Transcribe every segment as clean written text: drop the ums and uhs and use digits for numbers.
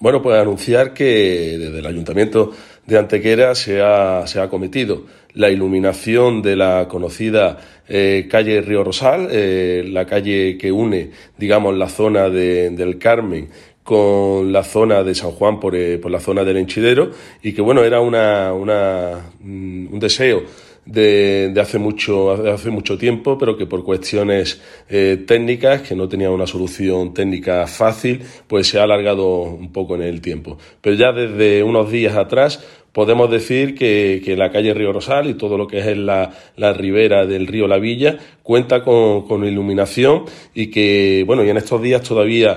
Bueno, pues anunciar que desde el Ayuntamiento de Antequera se ha acometido la iluminación de la conocida calle Río Rosal, la calle que une, digamos, la zona del Carmen con la zona de San Juan por la zona del Henchidero, y que bueno, era un deseo de hace mucho tiempo, pero que por cuestiones técnicas, que no tenía una solución técnica fácil, pues se ha alargado un poco en el tiempo. Pero ya desde unos días atrás podemos decir que la calle Río Rosal y todo lo que es la ribera del río La Villa cuenta con iluminación, y que, bueno, y en estos días todavía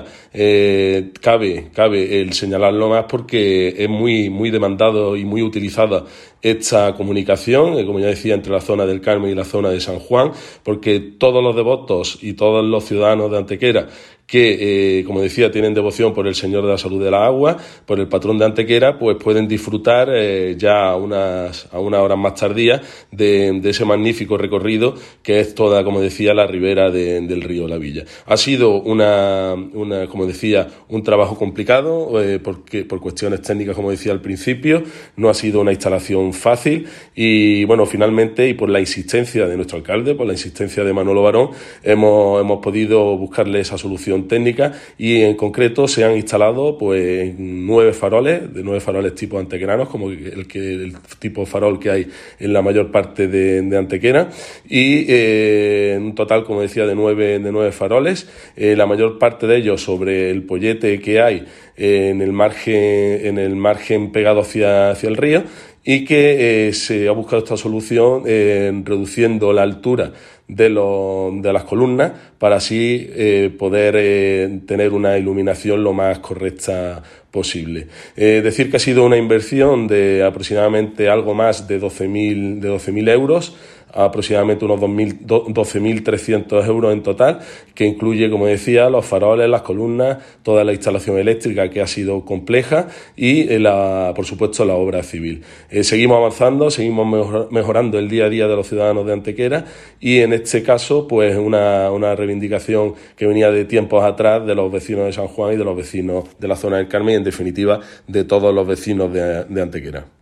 cabe el señalarlo más, porque es muy demandado y muy utilizada esta comunicación, como ya decía, entre la zona del Carmen y la zona de San Juan, porque todos los devotos y todos los ciudadanos de Antequera que, como decía, tienen devoción por el Señor de la Salud de la Agua, por el patrón de Antequera, pues pueden disfrutar ya a unas horas más tardías de ese magnífico recorrido que es toda, como decía, la ribera del río La Villa. Ha sido como decía, un trabajo complicado, porque por cuestiones técnicas, como decía al principio, no ha sido una instalación fácil, y bueno, finalmente, y por la insistencia de nuestro alcalde, por la insistencia de Manolo Barón, hemos podido buscarle esa solución técnica, y en concreto se han instalado pues 9 faroles tipo antequeranos, como el tipo farol que hay en la mayor parte de Antequera, y en un total, como decía, de 9 faroles, la mayor parte de ellos sobre el pollete que hay en el margen pegado hacia el río, y que se ha buscado esta solución reduciendo la altura de las columnas, para así poder tener una iluminación lo más correcta posible. Decir que ha sido una inversión de aproximadamente algo más de 12.000 euros, aproximadamente unos 12.300 euros en total, que incluye, como decía, los faroles, las columnas, toda la instalación eléctrica, que ha sido compleja, y por supuesto la obra civil. Seguimos avanzando, seguimos mejorando el día a día de los ciudadanos de Antequera, y en este caso pues una reivindicación que venía de tiempos atrás de los vecinos de San Juan y de los vecinos de la zona del Carmen, y en definitiva de todos los vecinos de Antequera.